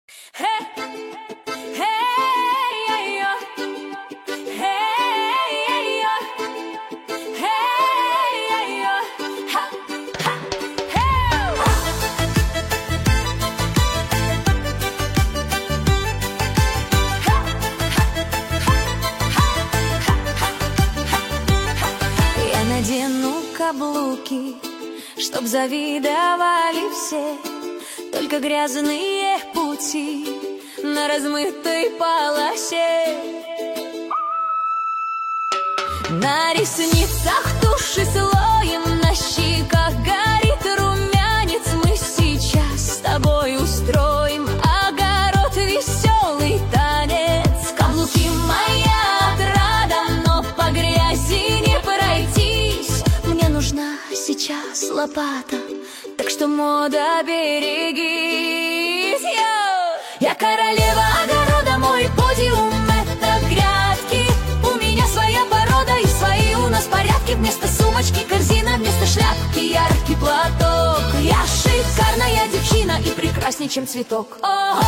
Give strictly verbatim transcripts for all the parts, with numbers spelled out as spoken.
Я надену каблуки, чтоб завидовали все, только грязные пути на размытой полосе. На ресницах туши слоем, на щеках горит румянец. Мы сейчас с тобой устроим огород, веселый танец. Каблуки моя отрада, но по грязи не пройтись. Мне нужна сейчас лопата, так что, мода, берегись. Йо! Я королева огорода, мой подиум — это грядки. У меня своя порода и свои у нас порядки. Вместо сумочки корзина, вместо шляпки яркий платок. Я шикарная девчина и прекрасней, чем цветок. Ого!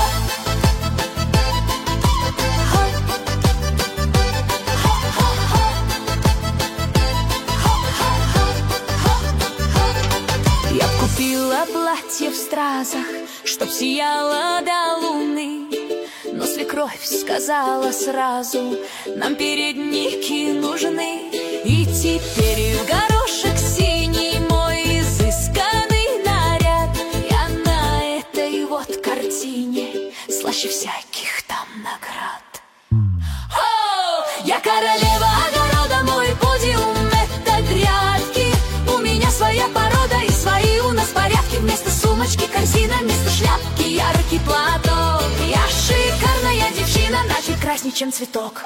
Я купила платье в стразах, чтоб сияло до луны, но свекровь сказала сразу: нам передники нужны. И теперь в горошек синий мой изысканный наряд. Я на этой вот картине слаще всяких там наград. О! Я королева огорода, мой подиум — это грядки. У меня своя порода и свои у нас порядки. Вместо сумочки корзина, вместо шляпки яркий платок. Я шикарная девчина, значит красней, чем цветок.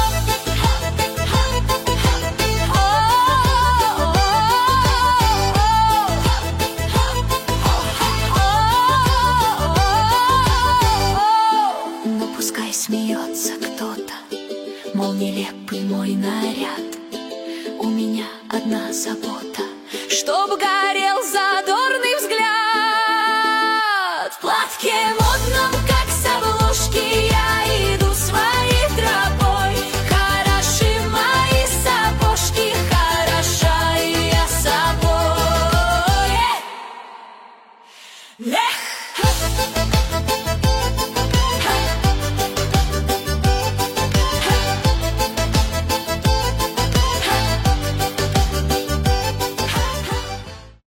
Но пускай смеется кто-то, мол, нелепый мой наряд. У меня одна забота